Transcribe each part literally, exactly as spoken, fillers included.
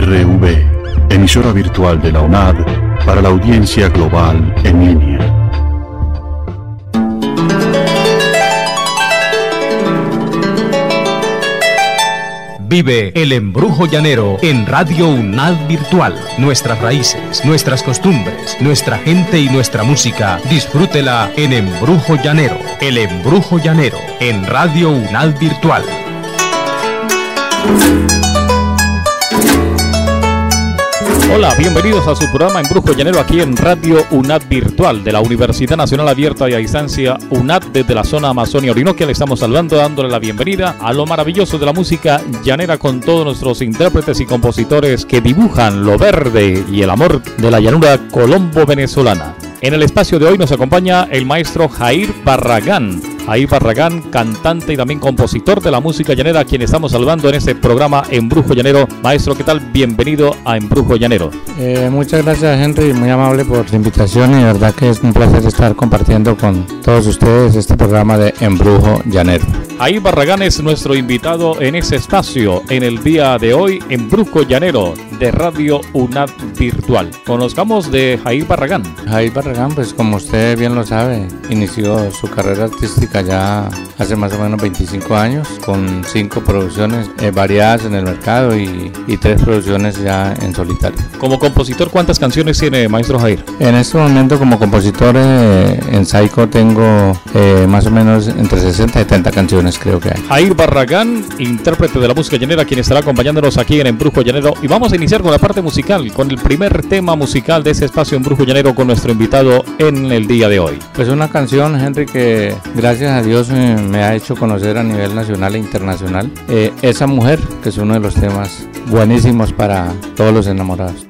R V, emisora virtual de la UNAD para la audiencia global en línea. Vive el embrujo llanero en Radio UNAD Virtual. Nuestras raíces, nuestras costumbres, nuestra gente y nuestra música. Disfrútela en Embrujo Llanero. El embrujo llanero en Radio UNAD Virtual. Hola, bienvenidos a su programa Embrujo Llanero aquí en Radio UNAD Virtual de la Universidad Nacional Abierta y a Distancia UNAD desde la zona Amazonia Orinoquia. Le estamos saludando, dándole la bienvenida a lo maravilloso de la música llanera con todos nuestros intérpretes y compositores que dibujan lo verde y el amor de la llanura colombo-venezolana. En el espacio de hoy nos acompaña el maestro Jair Barragán. Jair Barragán, cantante y también compositor de la música llanera, a quien estamos saludando en este programa Embrujo Llanero. Maestro, ¿qué tal? Bienvenido a Embrujo Llanero. Eh, muchas gracias, Henry, muy amable por la invitación y de verdad que es un placer estar compartiendo con todos ustedes este programa de Embrujo Llanero. Jair Barragán es nuestro invitado en ese espacio en el día de hoy, Embrujo Llanero de Radio UNAD Virtual. Conozcamos de Jair Barragán. Jair Barragán, pues como usted bien lo sabe, inició su carrera artística ya hace más o menos veinticinco años, con cinco producciones eh, variadas en el mercado y, y tres producciones ya en solitario. Como compositor, ¿cuántas canciones tiene, maestro Jair? En este momento como compositor eh, en Saico tengo eh, más o menos entre sesenta y setenta canciones, creo que hay. Jair Barragán, intérprete de la música llanera, quien estará acompañándonos aquí en Embrujo Llanero, y vamos a iniciar con la parte musical, con el primer tema musical de ese espacio Embrujo Llanero con nuestro invitado en el día de hoy. Pues una canción, Henry, que gracias a Dios me, me ha hecho conocer a nivel nacional e internacional. Eh, Esa mujer, que es uno de los temas buenísimos para todos los enamorados.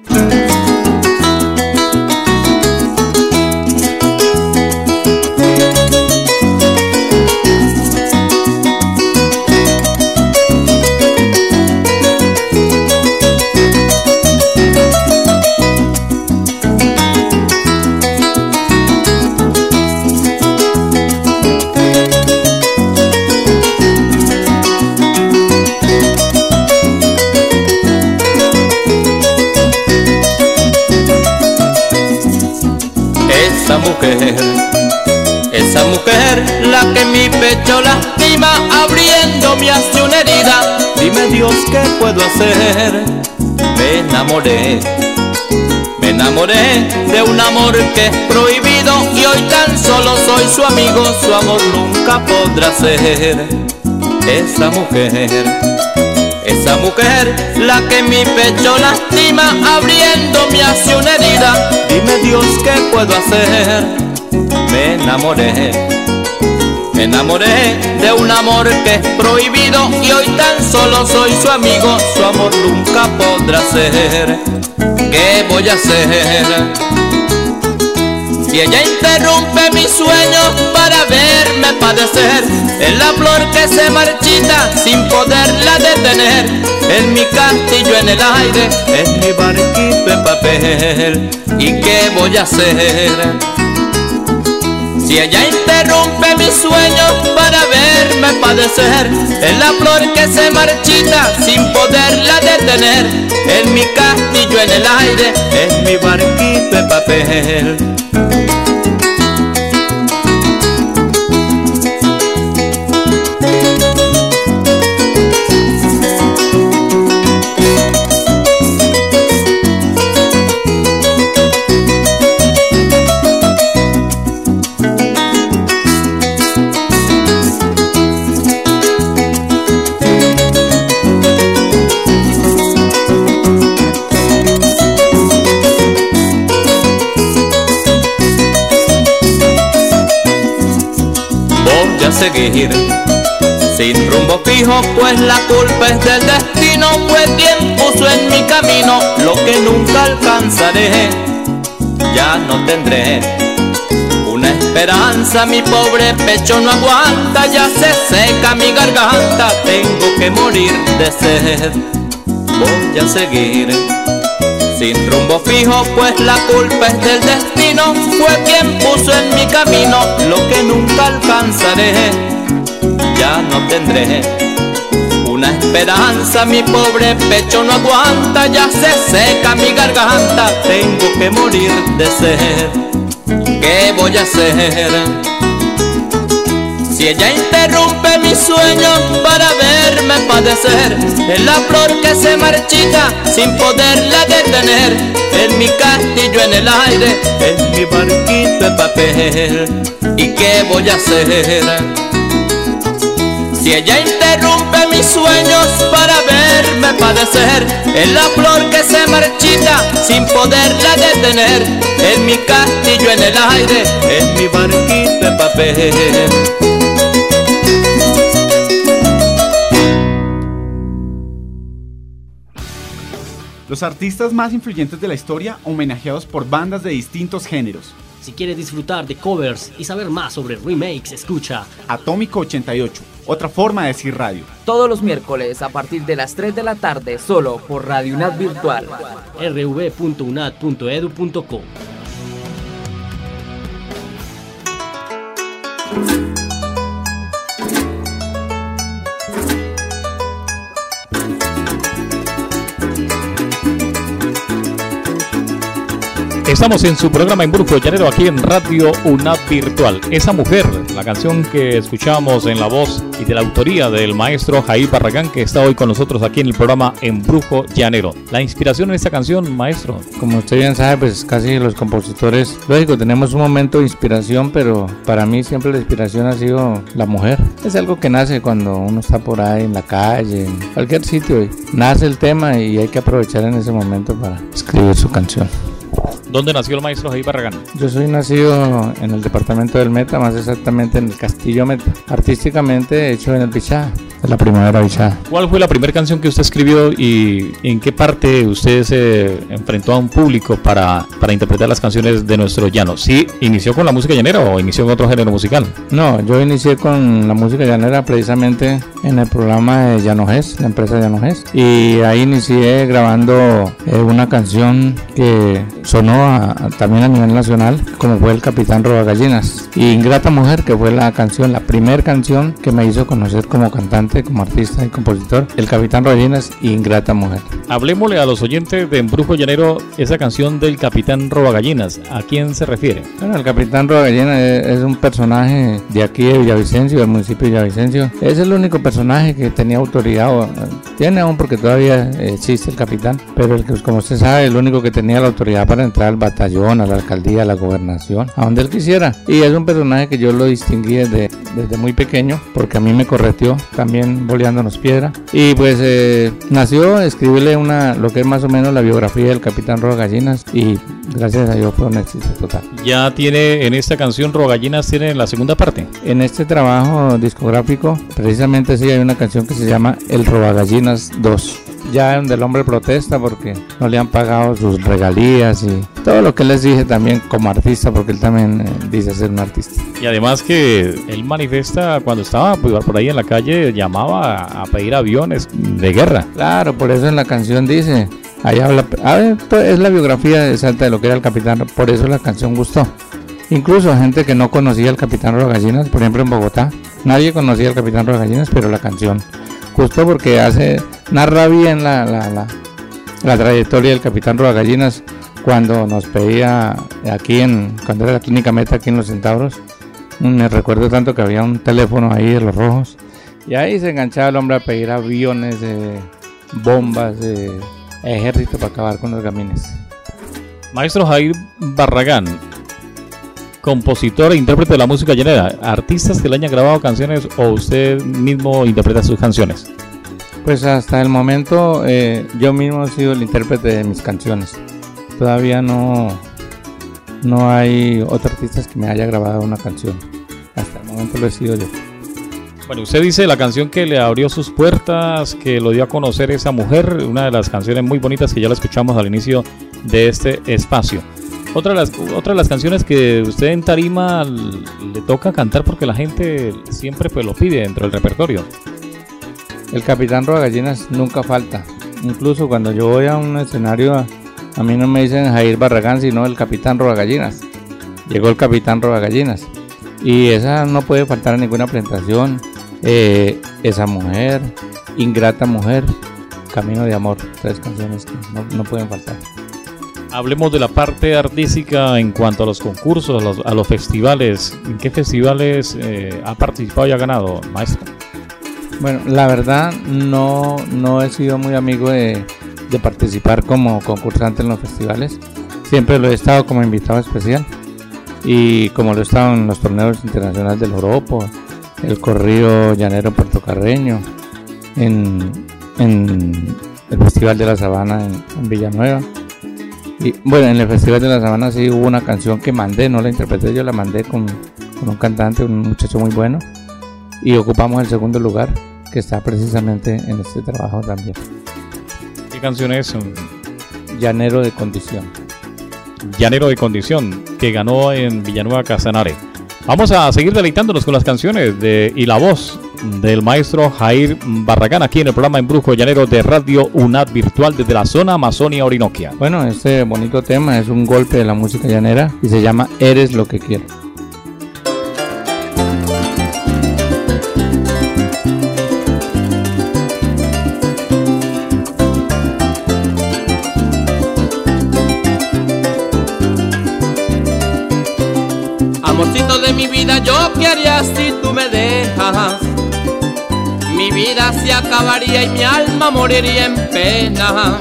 Mujer, esa mujer, la que mi pecho lastima, abriéndome hacia una herida. Dime Dios, ¿qué puedo hacer? Me enamoré, me enamoré de un amor que es prohibido y hoy tan solo soy su amigo, su amor nunca podrá ser. Esa mujer, esa mujer, la que mi pecho lastima, abriéndome hacia una herida. Dime Dios, ¿qué puedo hacer? Me enamoré, me enamoré de un amor que es prohibido y hoy tan solo soy su amigo, su amor nunca podrá ser. ¿Qué voy a hacer? Si ella interrumpe mis sueños para verme padecer, es la flor que se marchita sin poderla detener. En mi castillo en el aire, es mi barquito en papel. ¿Y qué voy a hacer? Si ella interrumpe mis sueños para verme padecer, es la flor que se marchita sin poderla detener. En mi castillo en el aire, es mi barquito en papel. Seguir sin rumbo fijo, pues la culpa es del destino. Fue quien puso en mi camino lo que nunca alcanzaré. Ya no tendré una esperanza, mi pobre pecho no aguanta, ya se seca mi garganta, tengo que morir de sed. Voy a seguir sin rumbo fijo, pues la culpa es del destino. Fue quien puso en mi camino lo que nunca alcanzaré. Ya no tendré una esperanza, esperanza, mi pobre pecho no aguanta, ya se seca mi garganta, tengo que morir de sed. ¿Qué voy a hacer? Si ella interrumpe mis sueños para verme padecer, es la flor que se marchita sin poderla detener, es mi castillo en el aire, es mi barquito de papel. ¿Y qué voy a hacer? Si ella interrumpe mis sueños para verme padecer, es la flor que se marchita sin poderla detener, es mi castillo en el aire, es mi barquito de papel. Los artistas más influyentes de la historia homenajeados por bandas de distintos géneros. Si quieres disfrutar de covers y saber más sobre remakes, escucha Atómico ochenta y ocho, otra forma de decir radio. Todos los miércoles a partir de las tres de la tarde, solo por Radio UNAD Virtual. r v punto unad punto edu punto co. Estamos en su programa Embrujo Llanero aquí en Radio UNAD Virtual. Esa mujer, la canción que escuchamos en la voz y de la autoría del maestro Jair Barragán, que está hoy con nosotros aquí en el programa Embrujo Llanero. La inspiración en esta canción, maestro. Como usted bien sabe, pues casi los compositores, lógico, tenemos un momento de inspiración, pero para mí siempre la inspiración ha sido la mujer. Es algo que nace cuando uno está por ahí en la calle, en cualquier sitio, y nace el tema y hay que aprovechar en ese momento para escribir su canción. ¿Dónde nació el maestro Jair Barragán? Yo soy nacido en el departamento del Meta, más exactamente en el Castillo Meta. Artísticamente hecho en el Bichada, en la Primavera Bichada. ¿Cuál fue la primera canción que usted escribió y en qué parte usted se enfrentó a un público para, para interpretar las canciones de nuestro llano? ¿Sí inició con la música llanera o inició en otro género musical? No, yo inicié con la música llanera precisamente en el programa de Llanogés, la empresa Llanogés, y ahí inicié grabando eh, una canción que sonó a, a, también a nivel nacional, como fue El Capitán Robagallinas, y Ingrata Mujer, que fue la canción, la primera canción que me hizo conocer como cantante, como artista y compositor, El Capitán Robagallinas y Ingrata Mujer. Hablemosle a los oyentes de Embrujo Llanero esa canción del Capitán Robagallinas. ¿A quién se refiere? Bueno, el Capitán Robagallinas es, es un personaje de aquí de Villavicencio, del municipio de Villavicencio. Es el único personaje que tenía autoridad, o, tiene aún porque todavía existe el capitán, pero el que, como usted sabe, el único que tenía la autoridad para entrar al batallón, a la alcaldía, a la gobernación, a donde él quisiera. Y es un personaje que yo lo distinguí desde, desde muy pequeño, porque a mí me correteó también boleándonos piedra. Y pues eh, nació escribirle una, lo que es más o menos la biografía del Capitán Robagallinas, y gracias a Dios fue un éxito total. Ya tiene en esta canción Robagallinas, tiene la segunda parte. En este trabajo discográfico, precisamente sí hay una canción que se llama El Robagallinas dos. Ya donde el hombre protesta porque no le han pagado sus regalías y todo lo que les dije también como artista, porque él también eh, dice ser un artista. Y además que él manifiesta cuando estaba pues, por ahí en la calle, llamaba a, a pedir aviones de guerra. Claro, por eso en la canción dice, ahí habla, a ver, es la biografía exacta de lo que era el capitán, por eso la canción gustó. Incluso gente que no conocía al Capitán Robagallinas, por ejemplo en Bogotá, nadie conocía al Capitán Robagallinas, pero la canción gustó porque hace, narra bien la, la, la, la trayectoria del Capitán Robagallinas cuando nos pedía aquí en, cuando era la clínica Meta aquí en Los Centauros. Me recuerdo tanto que había un teléfono ahí de los rojos y ahí se enganchaba el hombre a pedir aviones, eh, bombas, eh, ejército para acabar con los gamines. Maestro Jair Barragán, compositor e intérprete de la música llanera, ¿artistas que le hayan grabado canciones o usted mismo interpreta sus canciones? Pues hasta el momento eh, yo mismo he sido el intérprete de mis canciones. Todavía no, no hay otros artistas que me haya grabado una canción. Hasta el momento lo he sido yo. Bueno, usted dice la canción que le abrió sus puertas, que lo dio a conocer esa mujer, una de las canciones muy bonitas que ya la escuchamos al inicio de este espacio. Otra de, las, otra de las canciones que usted en tarima le toca cantar porque la gente siempre pues lo pide dentro del repertorio. El Capitán Robagallinas nunca falta. Incluso cuando yo voy a un escenario, a, a mí no me dicen Jair Barragán, sino el Capitán Robagallinas. Llegó el Capitán Robagallinas. Y esa no puede faltar en ninguna presentación. Eh, esa mujer. Ingrata Mujer, Camino de Amor, tres canciones que no, no pueden faltar. Hablemos de la parte artística en cuanto a los concursos, a los, a los festivales. ¿En qué festivales eh, ha participado y ha ganado, maestro? Bueno, la verdad no, no he sido muy amigo de, de participar como concursante en los festivales. Siempre lo he estado como invitado especial. Y como lo he estado en los torneos internacionales del Joropo, el corrido llanero puertocarreño, en, en el Festival de la Sabana en, en Villanueva. Y bueno, en el Festival de la Sabana sí hubo una canción que mandé, no la interpreté yo, la mandé con, con un cantante, un muchacho muy bueno, y ocupamos el segundo lugar, que está precisamente en este trabajo también. ¿Qué canción es? Llanero de Condición. Llanero de Condición, que ganó en Villanueva Casanare. Vamos a seguir deleitándonos con las canciones de y la voz del maestro Jair Barragán aquí en el programa Embrujo Llanero de Radio UNAD Virtual desde la zona Amazonia Orinoquia. Bueno, este bonito tema es un golpe de la música llanera y se llama Eres lo que quiero. Amorcito de mi vida, yo qué haría si tú me dejas. Mi vida se acabaría y mi alma moriría en pena.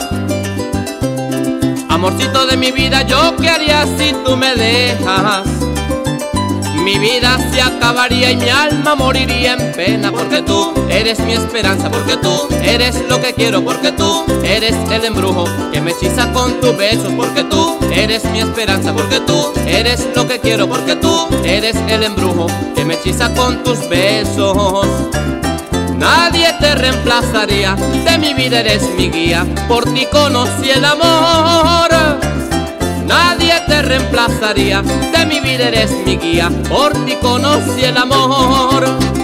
Amorcito de mi vida, yo qué haría si tú me dejas. Mi vida se acabaría y mi alma moriría en pena. Porque tú eres mi esperanza, porque tú eres lo que quiero, porque tú eres el embrujo que me hechiza con tus besos, porque tú eres mi esperanza, porque tú eres lo que quiero, porque tú eres el embrujo que me hechiza con tus besos. Nadie te reemplazaría, de mi vida eres mi guía, por ti conocí el amor. Nadie te reemplazaría, de mi vida eres mi guía, por ti conocí el amor.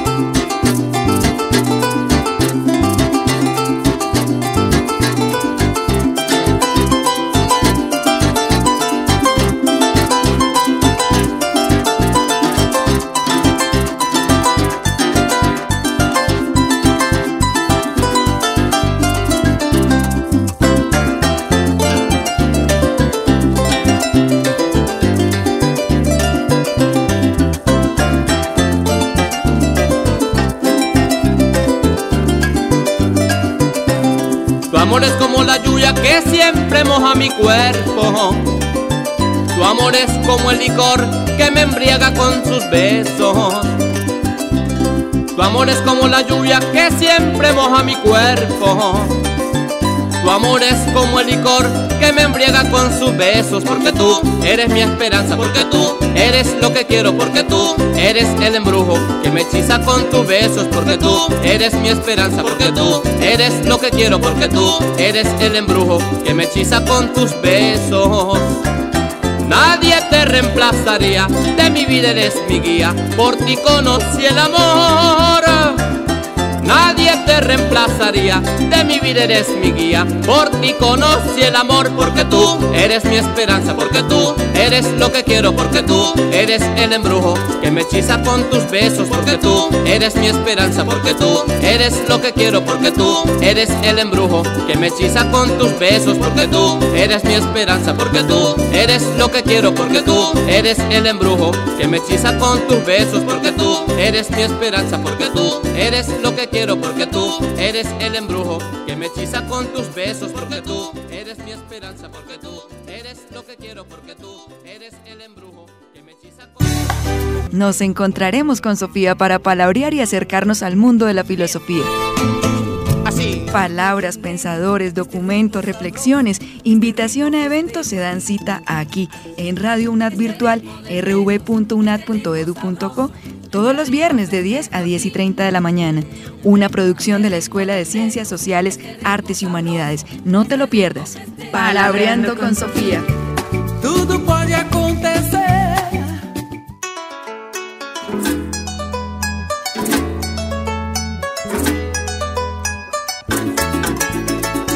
Tu amor es como la lluvia que siempre moja mi cuerpo. Tu amor es como el licor que me embriaga con sus besos. Tu amor es como la lluvia que siempre moja mi cuerpo. Tu amor es como el licor que me embriaga con sus besos. Porque tú eres mi esperanza, porque tú eres lo que quiero, porque tú eres el embrujo que me hechiza con tus besos. Porque tú eres mi esperanza, porque tú eres lo que quiero, porque tú eres el embrujo que me hechiza con tus besos. Nadie te reemplazaría, de mi vida eres mi guía, por ti conocí el amor. Nadie te reemplazaría, de mi vida eres mi guía, por ti conocí el amor. Porque tú eres mi esperanza, porque tú eres lo que quiero, porque tú eres el embrujo que me hechiza con tus besos. Porque tú eres mi esperanza, porque tú eres lo que quiero, porque tú eres el embrujo que me hechiza con tus besos. Porque tú eres mi esperanza, porque tú eres lo que quiero, porque tú eres el embrujo que me hechiza con tus besos. Porque tú eres mi esperanza, porque tú eres lo que quiero, porque tú eres el embrujo que me hechiza con tus besos. Porque tú eres mi esperanza, porque tú eres lo que quiero, porque tú eres el embrujo que me hechiza con... Nos encontraremos con Sofía para palabrear y acercarnos al mundo de la filosofía. Así. Palabras, pensadores, documentos, reflexiones, invitación a eventos se dan cita aquí en Radio UNAD Virtual, r v punto unad punto edu punto co, todos los viernes de diez a diez y treinta de la mañana. Una producción de la Escuela de Ciencias Sociales, Artes y Humanidades. No te lo pierdas. Palabreando con Sofía. Tudo pode acontecer.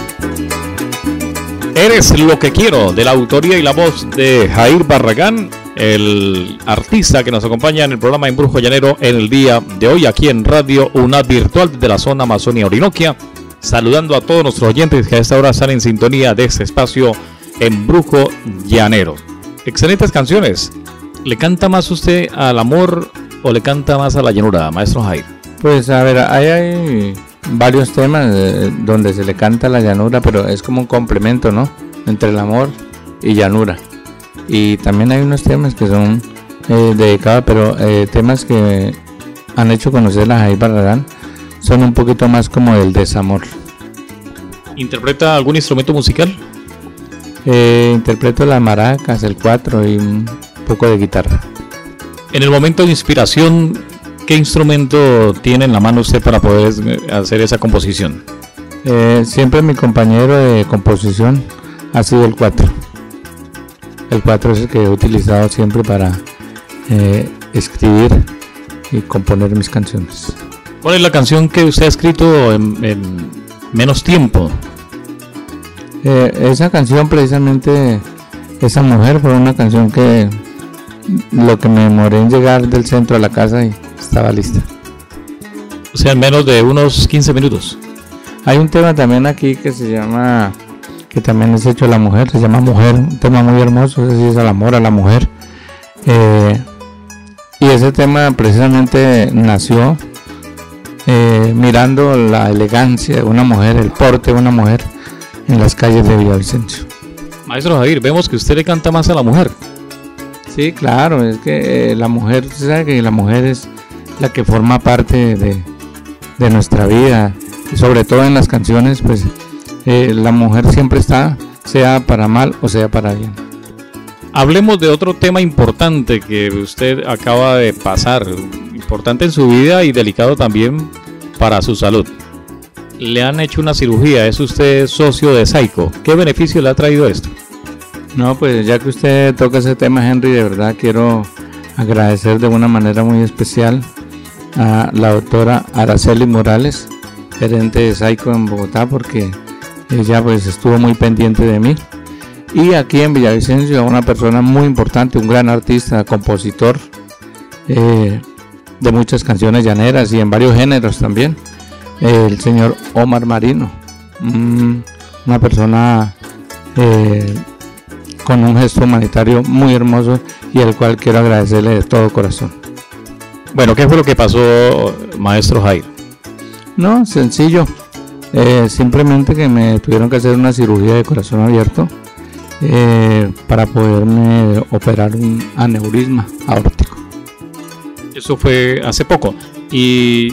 Eres lo que quiero, de la autoría y la voz de Jair Barragán, el artista que nos acompaña en el programa Embrujo Llanero en el día de hoy, aquí en Radio UNAD Virtual desde la zona Amazonia Orinoquia, saludando a todos nuestros oyentes que a esta hora están en sintonía de este espacio Embrujo Llanero. Excelentes canciones. ¿Le canta más usted al amor o le canta más a la llanura, maestro Jair? Pues a ver, ahí hay varios temas eh, donde se le canta a la llanura, pero es como un complemento, ¿no? Entre el amor y llanura. Y también hay unos temas que son eh, dedicados, pero eh, temas que han hecho conocer a Jair Barragán son un poquito más como del desamor. ¿Interpreta algún instrumento musical? Eh, interpreto las maracas, el cuatro y un poco de guitarra. En el momento de inspiración, ¿qué instrumento tiene en la mano usted para poder hacer esa composición? Eh, siempre mi compañero de composición ha sido el cuatro. El cuatro es el que he utilizado siempre para eh, escribir y componer mis canciones. ¿Cuál es la canción que usted ha escrito en, en menos tiempo? Eh, esa canción, precisamente, esa mujer, fue una canción que lo que me demoré en llegar del centro a la casa y estaba lista. O sea, en menos de unos quince minutos. Hay un tema también aquí que se llama, que también es hecho a la mujer, se llama Mujer, un tema muy hermoso, ese sí es al amor, a la mujer. Eh, y ese tema precisamente nació eh, mirando la elegancia de una mujer, el porte de una mujer en las calles de Villavicencio. Maestro Jair, vemos que usted le canta más a la mujer. Sí, claro, es que eh, la mujer, usted sabe que la mujer es la que forma parte de, de nuestra vida, y sobre todo en las canciones, pues eh, la mujer siempre está, sea para mal o sea para bien. Hablemos de otro tema importante que usted acaba de pasar, importante en su vida y delicado también para su salud. Le han hecho una cirugía, es usted socio de Saico. ¿Qué beneficio le ha traído esto? No, pues ya que usted toca ese tema, Henry, de verdad quiero agradecer de una manera muy especial a la doctora Araceli Morales, gerente de Saico en Bogotá, porque ella pues estuvo muy pendiente de mí. Y aquí en Villavicencio a una persona muy importante, un gran artista, compositor eh, de muchas canciones llaneras y en varios géneros también, el señor Omar Marino, mm, una persona eh, con un gesto humanitario muy hermoso y al cual quiero agradecerle de todo corazón. Bueno, ¿qué fue lo que pasó, maestro Jair? No, sencillo, eh, simplemente que me tuvieron que hacer una cirugía de corazón abierto eh, para poderme operar un aneurisma aórtico. Eso fue hace poco. ¿Y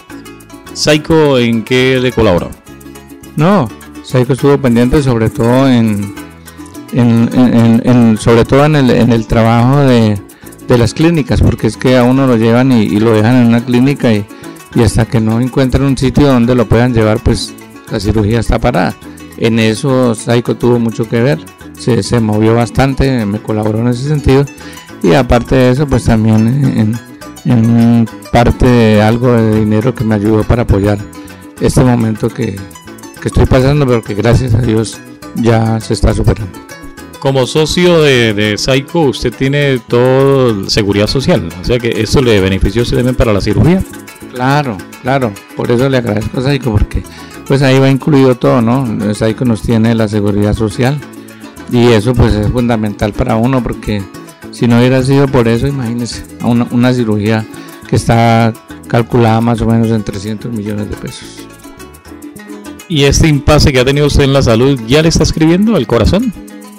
Saico en qué le colaboró? No, Saico estuvo pendiente sobre todo en, en, en, en, en sobre todo en el, en el trabajo de, de las clínicas, porque es que a uno lo llevan y, y lo dejan en una clínica y, y hasta que no encuentran un sitio donde lo puedan llevar, pues la cirugía está parada. En eso Saico tuvo mucho que ver, se, se movió bastante, me colaboró en ese sentido y aparte de eso pues también en, en parte de algo de dinero que me ayudó para apoyar este momento que, que estoy pasando, pero que gracias a Dios ya se está superando. Como socio de, de Saico, usted tiene todo seguridad social, o sea que eso le benefició también para la cirugía. Claro, claro, por eso le agradezco a Saico, porque pues ahí va incluido todo, ¿no? Saico nos tiene la seguridad social y eso pues es fundamental para uno, porque si no hubiera sido por eso, imagínese, una, una cirugía que está calculada más o menos en trescientos millones de pesos. ¿Y este impasse que ha tenido usted en la salud ya le está escribiendo el corazón?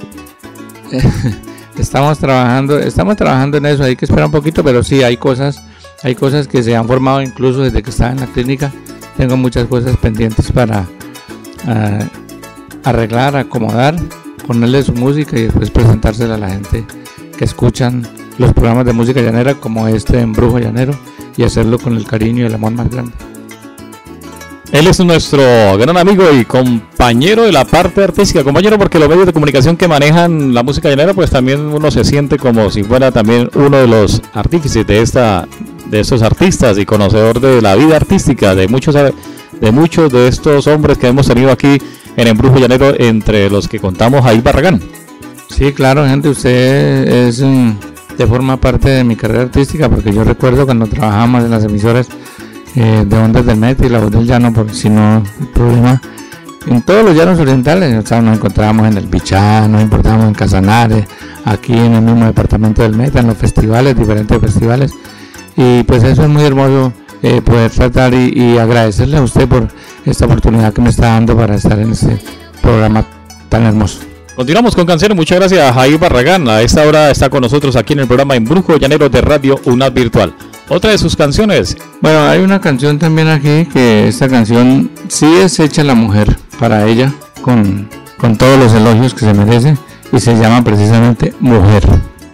Estamos trabajando, estamos trabajando en eso, hay que esperar un poquito, pero sí hay cosas, hay cosas que se han formado incluso desde que estaba en la clínica. Tengo muchas cosas pendientes para uh, arreglar, acomodar, ponerle su música y después presentársela a la gente que escuchan los programas de música llanera como este Embrujo Llanero y hacerlo con el cariño y el amor más grande. Él es nuestro gran amigo y compañero de la parte artística, compañero, porque los medios de comunicación que manejan la música llanera, pues también uno se siente como si fuera también uno de los artífices de esta, de estos artistas y conocedor de la vida artística de muchos, de muchos de estos hombres que hemos tenido aquí en Embrujo Llanero, entre los que contamos Jair Barragán. Sí, claro, gente, usted es um, de forma parte de mi carrera artística, porque yo recuerdo cuando trabajábamos en las emisoras eh, de Ondas del Meta y La Voz del Llano, porque si no el problema en todos los llanos orientales, o sea, nos encontrábamos en el Bichá, nos encontrábamos en Casanares, aquí en el mismo departamento del Meta, en los festivales, diferentes festivales, y pues eso es muy hermoso eh, poder tratar y, y agradecerle a usted por esta oportunidad que me está dando para estar en este programa tan hermoso. Continuamos con canciones. Muchas gracias a Jair Barragán. A esta hora está con nosotros aquí en el programa Embrujo Llanero de Radio UNAD Virtual. Otra de sus canciones. Bueno, hay una canción también aquí, que esta canción sí es hecha a la mujer, para ella, con, con todos los elogios que se merece, y se llama precisamente Mujer.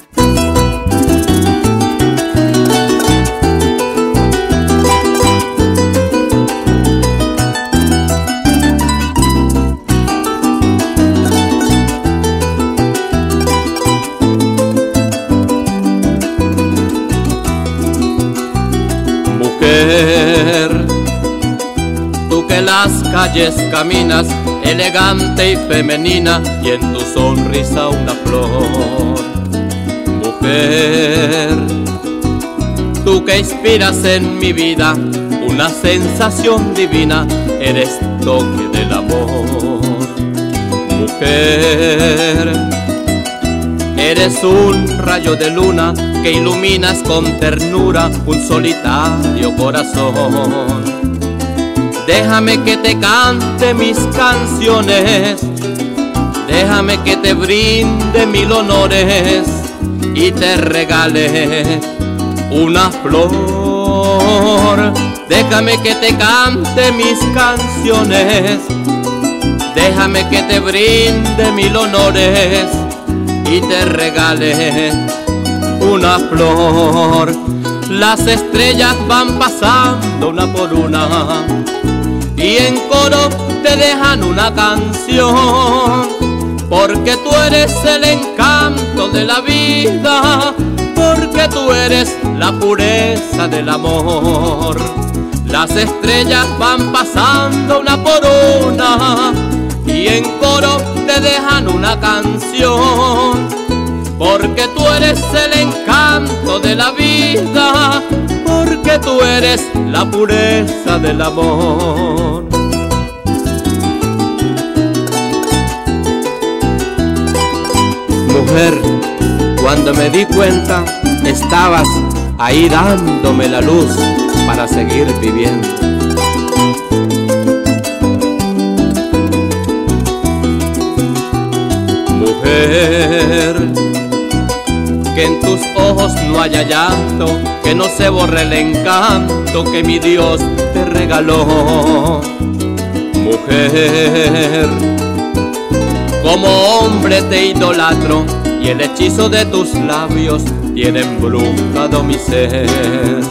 Tú que las calles caminas, elegante y femenina, y en tu sonrisa una flor. Mujer, tú que inspiras en mi vida una sensación divina, eres toque del amor. Mujer, eres un rayo de luna que iluminas con ternura un solitario corazón. Déjame que te cante mis canciones, déjame que te brinde mil honores y te regale una flor. Déjame que te cante mis canciones, déjame que te brinde mil honores y te regale una flor. Las estrellas van pasando una por una y en coro te dejan una canción, porque tú eres el encanto de la vida, porque tú eres la pureza del amor. Las estrellas van pasando una por una y en coro te dejan una canción, porque tú eres el encanto de la vida, porque tú eres la pureza del amor. Mujer, cuando me di cuenta, estabas ahí dándome la luz para seguir viviendo. Mujer, que en tus ojos no haya llanto, que no se borre el encanto que mi Dios te regaló. Mujer, como hombre te idolatro y el hechizo de tus labios tiene embrujado mi ser.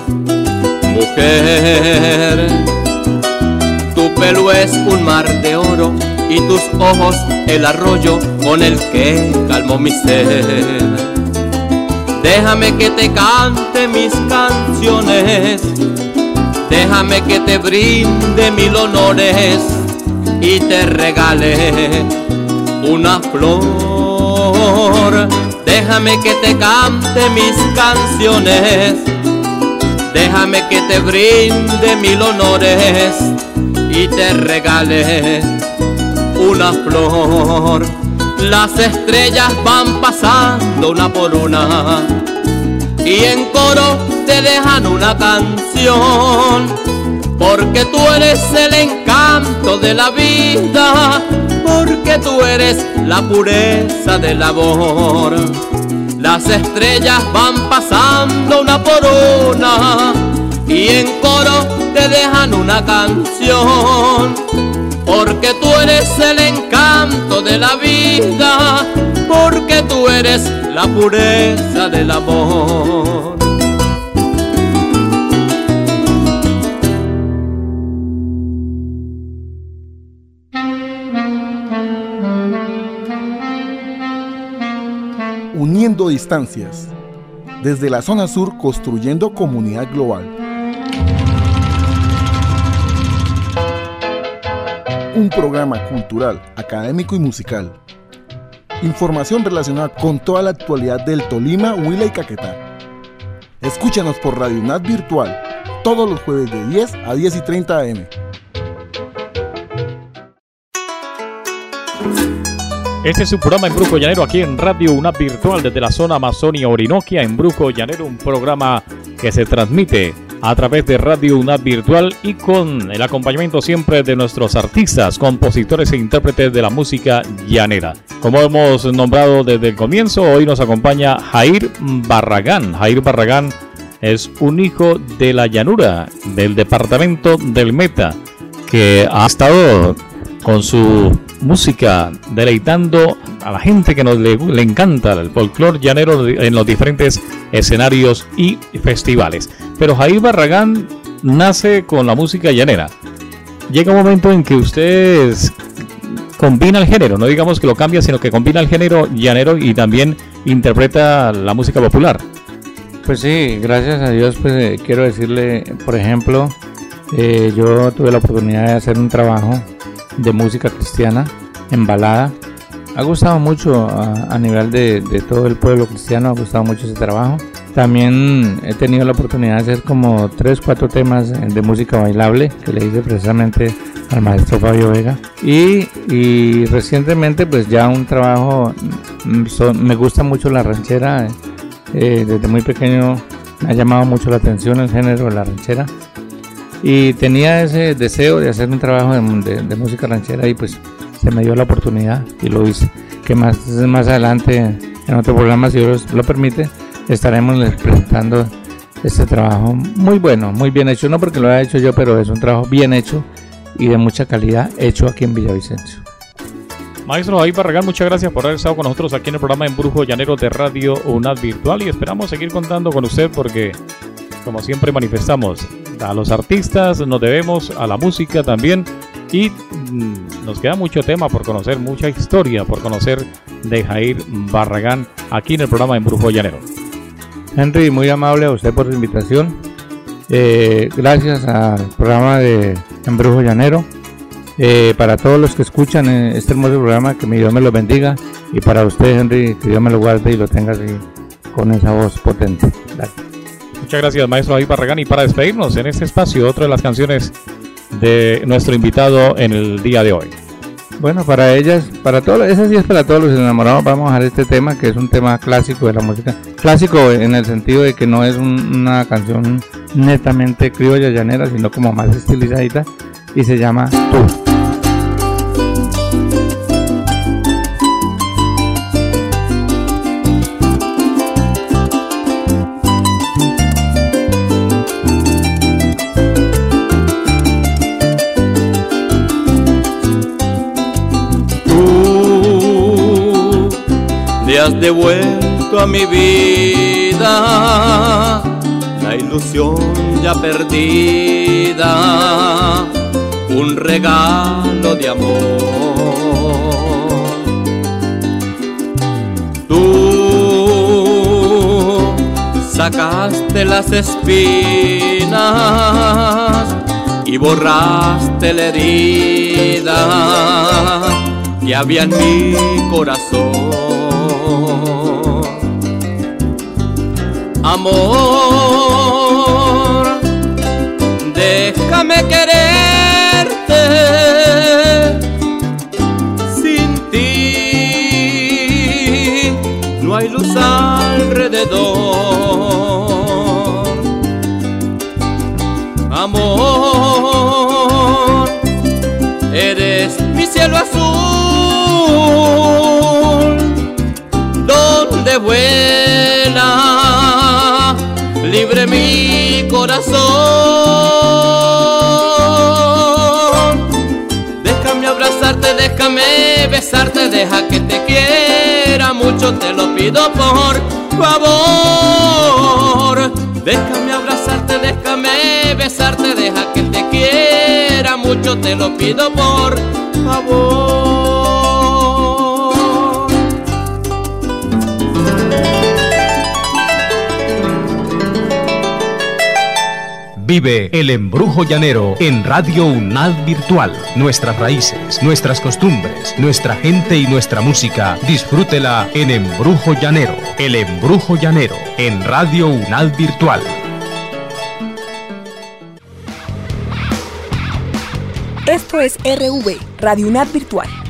Mujer, tu pelo es un mar de oro y tus ojos el arroyo con el que calmó mi sed. Déjame que te cante mis canciones, déjame que te brinde mil honores y te regale una flor. Déjame que te cante mis canciones, déjame que te brinde mil honores y te regale una flor. Las estrellas van pasando una por una y en coro te dejan una canción, porque tú eres el encanto de la vida, porque tú eres la pureza del amor. Las estrellas van pasando una por una y en coro te dejan una canción, porque tú eres el encanto de la vida, porque tú eres la pureza del amor. Uniendo distancias. Desde la zona sur, construyendo comunidad global. Un programa cultural, académico y musical. información relacionada con toda la actualidad del Tolima, Huila y Caquetá. Escúchanos por Radio UNAD Virtual, todos los jueves de diez a diez y treinta a eme. Este es su programa Embrujo Llanero aquí en Radio UNAD Virtual desde la zona Amazonia Orinoquia. Embrujo Llanero, un programa que se transmite a través de Radio UNAD Virtual y con el acompañamiento siempre de nuestros artistas, compositores e intérpretes de la música llanera. Como hemos nombrado desde el comienzo, hoy nos acompaña Jair Barragán. Jair Barragán es un hijo de la llanura del departamento del Meta, que ha estado con su música deleitando a la gente que nos le, le encanta el folclore llanero en los diferentes escenarios y festivales. Pero Jair Barragán nace con la música llanera. Llega un momento en que usted combina el género, no digamos que lo cambia, sino que combina el género llanero y también interpreta la música popular. Pues sí, gracias a Dios, pues eh, quiero decirle, por ejemplo, eh, yo tuve la oportunidad de hacer un trabajo de música cristiana en balada. Ha gustado mucho a, a nivel de, de todo el pueblo cristiano, ha gustado mucho ese trabajo. También he tenido la oportunidad de hacer como tres, cuatro temas de música bailable que le hice precisamente al maestro Fabio Vega. Y, y recientemente pues ya un trabajo, son, me gusta mucho la ranchera, eh, desde muy pequeño me ha llamado mucho la atención el género de la ranchera. Y tenía ese deseo de hacer un trabajo de, de, de música ranchera y pues se me dio la oportunidad y lo hice. Que más, más adelante en otro programa, si Dios lo permite, estaremos presentando este trabajo muy bueno, muy bien hecho. No porque lo haya hecho yo, pero es un trabajo bien hecho y de mucha calidad, hecho aquí en Villavicencio. Maestro Jair Barragán, muchas gracias por haber estado con nosotros aquí en el programa Embrujo Llanero de Radio UNAD Virtual y esperamos seguir contando con usted porque, como siempre manifestamos, a los artistas nos debemos a la música también y mmm, nos queda mucho tema por conocer, mucha historia por conocer de Jair Barragán aquí en el programa Embrujo Llanero. Henry, muy amable a usted por su invitación. Eh, gracias al programa de Embrujo Llanero. Eh, para todos los que escuchan este hermoso programa, que mi Dios me lo bendiga. Y para usted, Henry, que Dios me lo guarde y lo tenga así con esa voz potente. Gracias. Muchas gracias, maestro Jair Barragán. Y para despedirnos en este espacio, otra de las canciones de nuestro invitado en el día de hoy. Bueno, para ellas, para todos, esa sí es para todos los enamorados. Vamos a dejar este tema que es un tema clásico de la música. Clásico en el sentido de que no es un, una canción netamente criolla llanera, sino como más estilizadita y se llama Tú. Has devuelto a mi vida la ilusión ya perdida, un regalo de amor. Tú sacaste las espinas y borraste la herida que había en mi corazón. Amor, déjame quererte, sin ti no hay luz alrededor. Amor, eres mi cielo azul, donde vuela libre mi corazón. Déjame abrazarte, déjame besarte, deja que te quiera mucho, te lo pido por favor. Déjame abrazarte, déjame besarte, deja que te quiera mucho, te lo pido por favor. Vive el embrujo llanero en Radio UNAD Virtual. Nuestras raíces, nuestras costumbres, nuestra gente y nuestra música. Disfrútela en Embrujo Llanero. El embrujo llanero en Radio UNAD Virtual. Esto es R V, Radio UNAD Virtual.